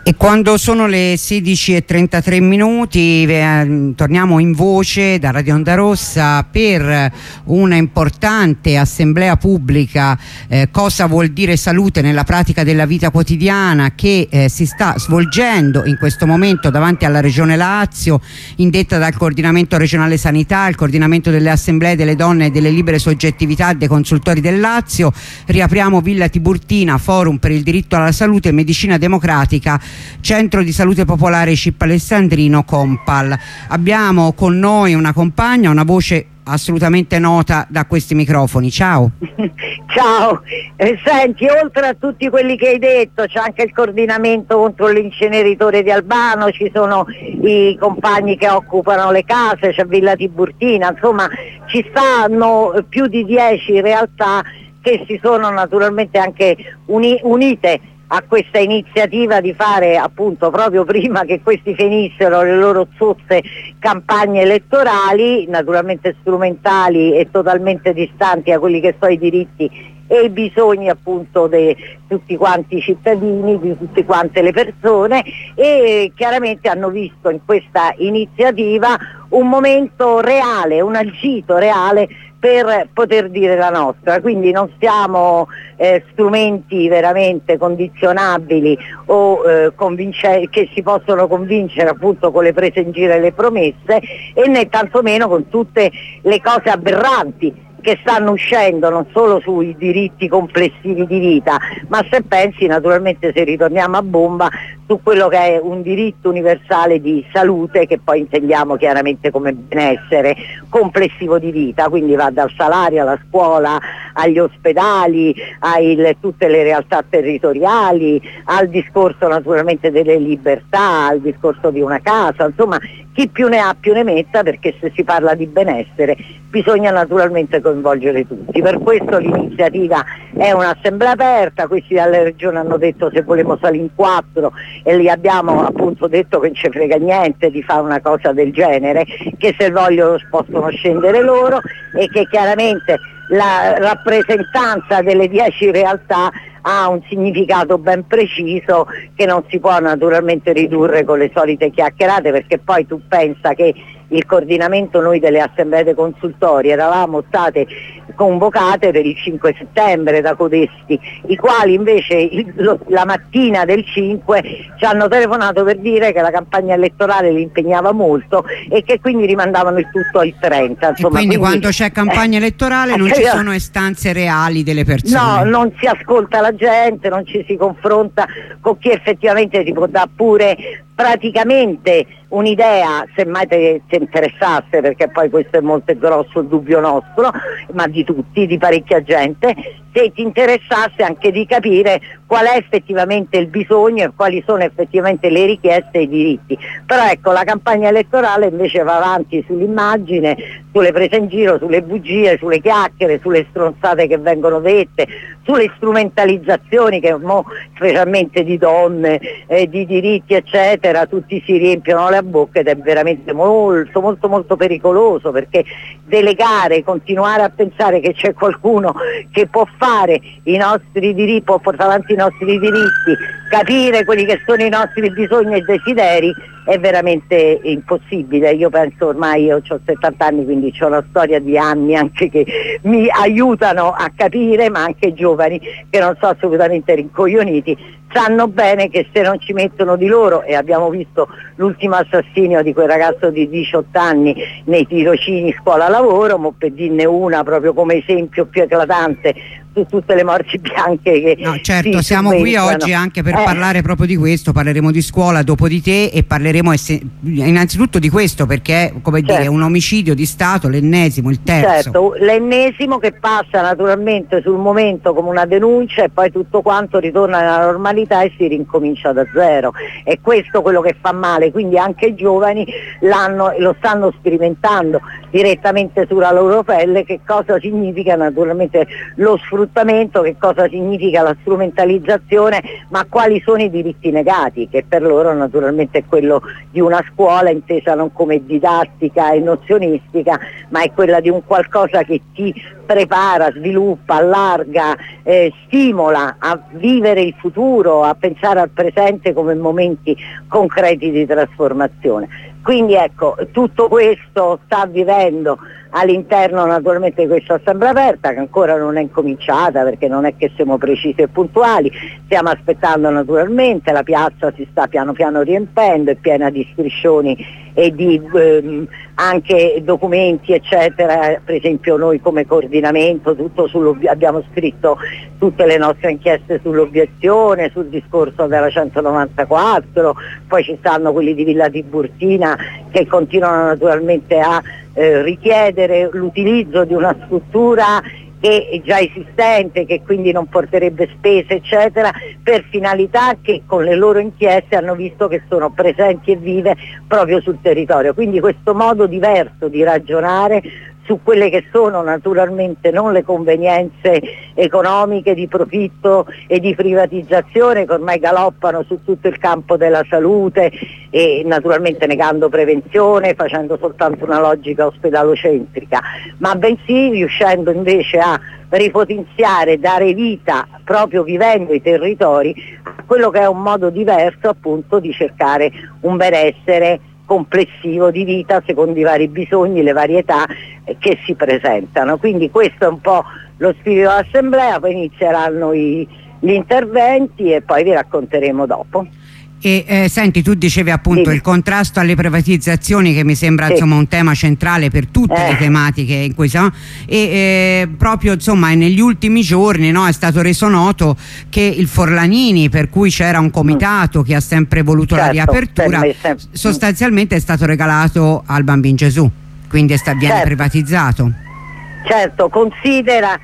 E quando sono le 16:33 minuti torniamo in voce da Radio Onda Rossa per una importante assemblea pubblica, cosa vuol dire salute nella pratica della vita quotidiana, che si sta svolgendo in questo momento davanti alla Regione Lazio, indetta dal Coordinamento Regionale Sanità, il Coordinamento delle Assemblee delle Donne e delle Libere Soggettività dei Consultori del Lazio. Riapriamo Villa Tiburtina, Forum per il diritto alla salute e medicina democratica, Centro di Salute Popolare CIP Alessandrino, Compal. Abbiamo con noi una compagna, una voce assolutamente nota da questi microfoni. Ciao. Ciao, senti, oltre a tutti quelli che hai detto c'è anche il coordinamento contro l'inceneritore di Albano, ci sono i compagni che occupano le case, c'è Villa Tiburtina, insomma ci stanno più di 10 realtà che si sono naturalmente anche unite a questa iniziativa di fare, appunto, proprio prima che questi finissero le loro zozze campagne elettorali, naturalmente strumentali e totalmente distanti da quelli che sono i diritti e i bisogni, appunto, di tutti quanti i cittadini, di tutte quante le persone, e chiaramente hanno visto in questa iniziativa un momento reale, un agito reale per poter dire la nostra. Quindi non siamo strumenti veramente condizionabili o che si possono convincere, appunto, con le prese in giro e le promesse, e né tantomeno con tutte le cose aberranti che stanno uscendo, non solo sui diritti complessivi di vita, ma se pensi, naturalmente, se ritorniamo a bomba, su quello che è un diritto universale di salute, che poi intendiamo chiaramente come benessere complessivo di vita, quindi va dal salario alla scuola, agli ospedali, a tutte le realtà territoriali, al discorso naturalmente delle libertà, al discorso di una casa, insomma chi più ne ha più ne metta, perché se si parla di benessere bisogna naturalmente coinvolgere tutti. Per questo l'iniziativa è un'assemblea aperta, questi dalla regione hanno detto se volevamo salire in 4 e gli abbiamo appunto detto che non ci frega niente di fare una cosa del genere, che se vogliono possono scendere loro, e che chiaramente la rappresentanza delle 10 realtà ha un significato ben preciso che non si può naturalmente ridurre con le solite chiacchierate, perché poi tu pensa che il coordinamento, noi delle assemblee dei consultori eravamo state convocate per il 5 settembre da codesti, i quali invece la mattina del 5 ci hanno telefonato per dire che la campagna elettorale li impegnava molto e che quindi rimandavano il tutto al 30. Insomma, quindi quando c'è campagna elettorale non ci sono istanze reali delle persone? No, non si ascolta la gente, non ci si confronta con chi effettivamente si può dare pure praticamente un'idea, se mai ti interessasse, perché poi questo è molto grosso il dubbio nostro, ma di tutti, di parecchia gente, se ti interessasse anche di capire qual è effettivamente il bisogno e quali sono effettivamente le richieste e i diritti. Però ecco, la campagna elettorale invece va avanti sull'immagine, sulle prese in giro, sulle bugie, sulle chiacchiere, sulle stronzate che vengono dette, sulle strumentalizzazioni che specialmente di donne, di diritti eccetera, tutti si riempiono la bocca, ed è veramente molto molto molto pericoloso, perché delegare, continuare a pensare che c'è qualcuno che può fare i nostri diritti, può portare avanti i nostri diritti, capire quelli che sono i nostri bisogni e desideri, è veramente impossibile. Io penso, ormai io ho 70 anni, quindi ho una storia di anni anche che mi aiutano a capire, ma anche giovani che non sono assolutamente rincoglioniti sanno bene che se non ci mettono di loro, e abbiamo visto l'ultimo assassinio di quel ragazzo di 18 anni nei tirocini scuola-lavoro, ma per dirne una proprio come esempio più eclatante su tutte le morti bianche che certo, siamo qui oggi anche per parlare proprio di questo. Parleremo di scuola dopo di te e parleremo innanzitutto di questo, perché come dire, è un omicidio di Stato, l'ennesimo, il terzo. Certo, l'ennesimo, che passa naturalmente sul momento come una denuncia e poi tutto quanto ritorna nella normalità e si rincomincia da zero. E questo quello che fa male, quindi anche i giovani lo stanno sperimentando. direttamente sulla loro pelle che cosa significa naturalmente lo sfruttamento, che cosa significa la strumentalizzazione, ma quali sono i diritti negati, che per loro naturalmente è quello di una scuola intesa non come didattica e nozionistica, ma è quella di un qualcosa che ti prepara, sviluppa, allarga, stimola a vivere il futuro, a pensare al presente come momenti concreti di trasformazione. Quindi ecco, tutto questo sta vivendo all'interno naturalmente di questa assemblea aperta, che ancora non è incominciata perché non è che siamo precisi e puntuali, stiamo aspettando naturalmente, la piazza si sta piano piano riempendo, è piena di striscioni e di anche documenti eccetera, per esempio noi come coordinamento abbiamo scritto tutte le nostre inchieste sull'obiezione, sul discorso della 194, poi ci stanno quelli di Villa Tiburtina che continuano naturalmente a richiedere l'utilizzo di una struttura che è già esistente, che quindi non porterebbe spese eccetera, per finalità che con le loro inchieste hanno visto che sono presenti e vive proprio sul territorio. Quindi questo modo diverso di ragionare su quelle che sono naturalmente non le convenienze economiche di profitto e di privatizzazione che ormai galoppano su tutto il campo della salute e naturalmente negando prevenzione, facendo soltanto una logica ospedalocentrica, ma bensì riuscendo invece a ripotenziare, dare vita proprio vivendo i territori a quello che è un modo diverso appunto di cercare un benessere complessivo di vita secondo i vari bisogni, le varietà che si presentano. Quindi questo è un po' lo spirito dell'assemblea, poi inizieranno gli interventi e poi vi racconteremo dopo. E senti, tu dicevi appunto il contrasto alle privatizzazioni, che mi sembra insomma un tema centrale per tutte le tematiche in cui siamo, e proprio insomma negli ultimi giorni è stato reso noto che il Forlanini, per cui c'era un comitato che ha sempre voluto la riapertura, sostanzialmente è stato regalato al Bambin Gesù, quindi viene privatizzato. Certo, considera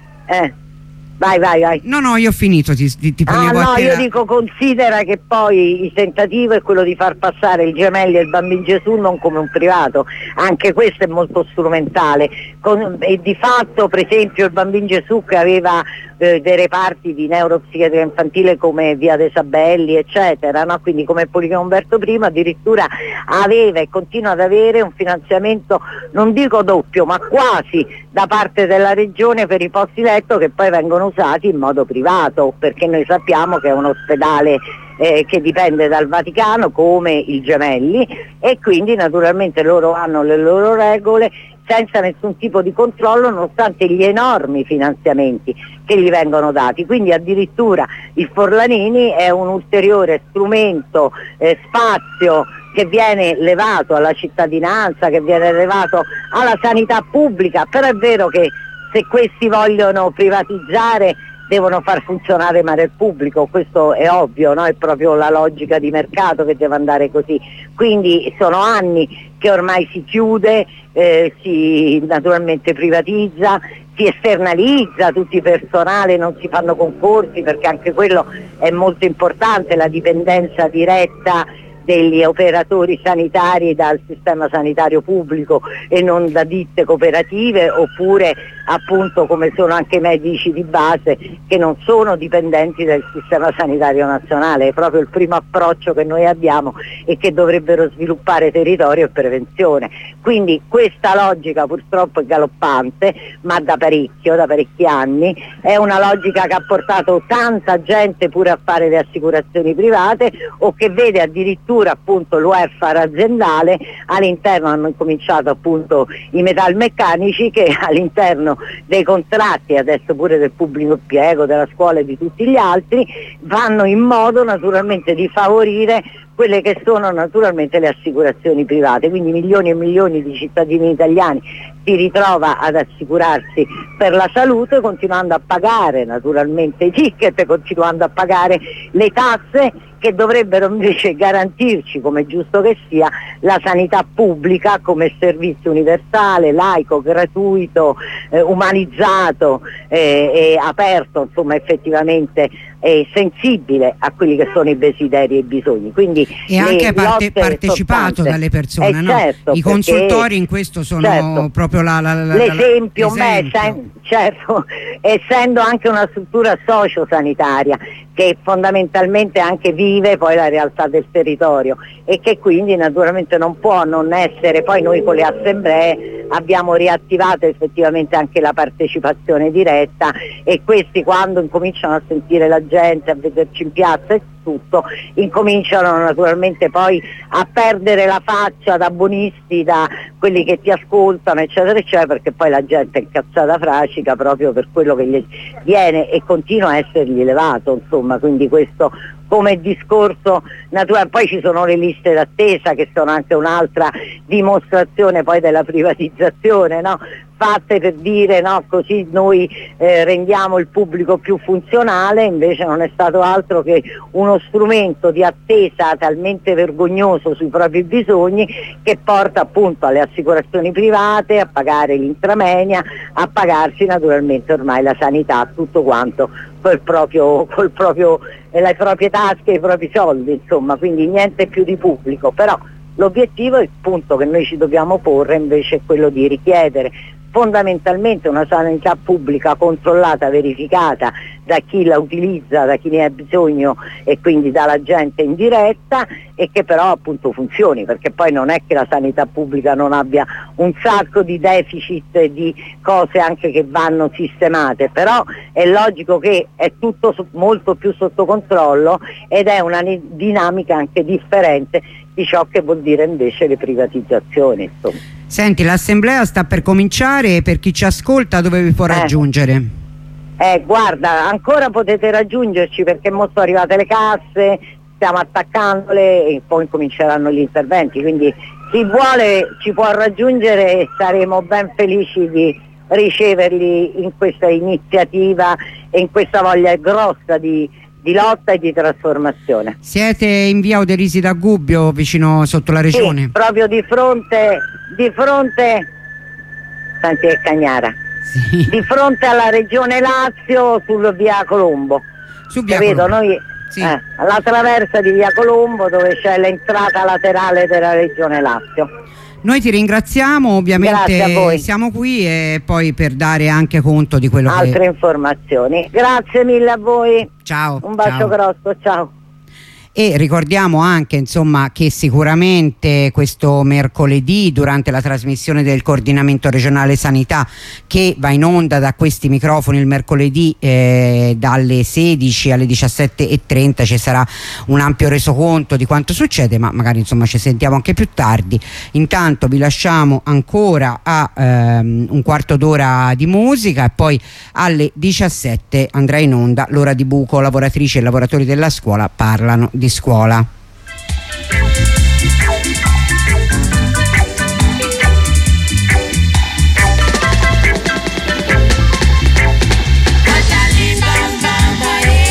Vai. No, io ho finito, ti ponevo a te. Io dico, considera che poi il tentativo è quello di far passare il Gemelli e il Bambin Gesù non come un privato, anche questo è molto strumentale, e di fatto per esempio il Bambin Gesù, che aveva dei reparti di neuropsichiatria infantile come Via dei Sabelli eccetera, no? Quindi come Policlinico Umberto I, addirittura aveva e continua ad avere un finanziamento non dico doppio ma quasi da parte della regione per i posti letto che poi vengono usati in modo privato, perché noi sappiamo che è un ospedale che dipende dal Vaticano come il Gemelli, e quindi naturalmente loro hanno le loro regole senza nessun tipo di controllo, nonostante gli enormi finanziamenti che gli vengono dati. Quindi addirittura il Forlanini è un ulteriore strumento, spazio che viene levato alla cittadinanza, che viene levato alla sanità pubblica, però è vero che se questi vogliono privatizzare devono far funzionare male il pubblico, questo è ovvio, no? È proprio la logica di mercato che deve andare così. Quindi sono anni che ormai si chiude, si naturalmente privatizza, si esternalizza tutti i personale, non si fanno concorsi, perché anche quello è molto importante, la dipendenza diretta degli operatori sanitari dal sistema sanitario pubblico e non da ditte cooperative, oppure appunto come sono anche i medici di base che non sono dipendenti dal sistema sanitario nazionale. È proprio il primo approccio che noi abbiamo e che dovrebbero sviluppare territorio e prevenzione. Quindi questa logica purtroppo è galoppante, ma da parecchi anni, è una logica che ha portato tanta gente pure a fare le assicurazioni private, o che vede addirittura appunto il welfare aziendale. All'interno hanno incominciato appunto i metalmeccanici che all'interno dei contratti, adesso pure del pubblico impiego, della scuola e di tutti gli altri, vanno in modo naturalmente di favorire quelle che sono naturalmente le assicurazioni private. Quindi milioni e milioni di cittadini italiani si ritrova ad assicurarsi per la salute, continuando a pagare naturalmente i ticket, continuando a pagare le tasse che dovrebbero invece garantirci, come è giusto che sia, la sanità pubblica come servizio universale, laico, gratuito, umanizzato e aperto, insomma effettivamente sensibile a quelli che sono i desideri e i bisogni. Quindi e anche partecipato dalle persone, no? Certo, i consultori in questo sono certo, proprio l'esempio. Certo, essendo anche una struttura sociosanitaria che fondamentalmente anche vive poi la realtà del territorio e che quindi naturalmente non può non essere. Poi noi con le assemblee abbiamo riattivato effettivamente anche la partecipazione diretta, e questi, quando incominciano a sentire la gente, a vederci in piazza e tutto, incominciano naturalmente poi a perdere la faccia da buonisti, da quelli che ti ascoltano eccetera eccetera, perché poi la gente è incazzata fracica proprio per quello che gli viene e continua a essergli levato, insomma. Quindi questo come discorso naturale. Poi ci sono le liste d'attesa, che sono anche un'altra dimostrazione poi della privatizzazione, no? Fatte per dire, no, così noi rendiamo il pubblico più funzionale, invece non è stato altro che uno strumento di attesa talmente vergognoso sui propri bisogni, che porta appunto alle assicurazioni private, a pagare l'intramenia, a pagarsi naturalmente ormai la sanità, tutto quanto le proprie tasche, i propri soldi, insomma, quindi niente più di pubblico. Però l'obiettivo e il punto che noi ci dobbiamo porre invece è quello di richiedere fondamentalmente una sanità pubblica controllata, verificata da chi la utilizza, da chi ne ha bisogno, e quindi dalla gente in diretta, e che però appunto funzioni, perché poi non è che la sanità pubblica non abbia un sacco di deficit e di cose anche che vanno sistemate, però è logico che è tutto molto più sotto controllo ed è una dinamica anche differente di ciò che vuol dire invece le privatizzazioni, insomma. Senti, l'assemblea sta per cominciare, per chi ci ascolta dove vi può raggiungere? Guarda, ancora potete raggiungerci perché mo sono arrivate le casse, stiamo attaccandole e poi cominceranno gli interventi, quindi chi vuole ci può raggiungere e saremo ben felici di riceverli in questa iniziativa e in questa voglia grossa di lotta e di trasformazione. Siete in via Oderisi da Gubbio, vicino sotto la regione? Sì, proprio di fronte Santi e Cagnara, sì, di fronte alla regione Lazio, sul via Colombo. Su via Colombo. Noi sì, alla traversa di via Colombo, dove c'è l'entrata laterale della regione Lazio. Noi ti ringraziamo, ovviamente siamo qui e poi per dare anche conto di quello altre informazioni. Grazie mille a voi. Ciao. Un bacio grosso, ciao. E ricordiamo anche, insomma, che sicuramente questo mercoledì, durante la trasmissione del coordinamento regionale sanità, che va in onda da questi microfoni il mercoledì dalle 16 alle 17:30, ci sarà un ampio resoconto di quanto succede, ma magari insomma ci sentiamo anche più tardi. Intanto vi lasciamo ancora a un quarto d'ora di musica e poi alle 17 andrà in onda l'ora di buco. Lavoratrici e lavoratori della scuola parlano di scuola.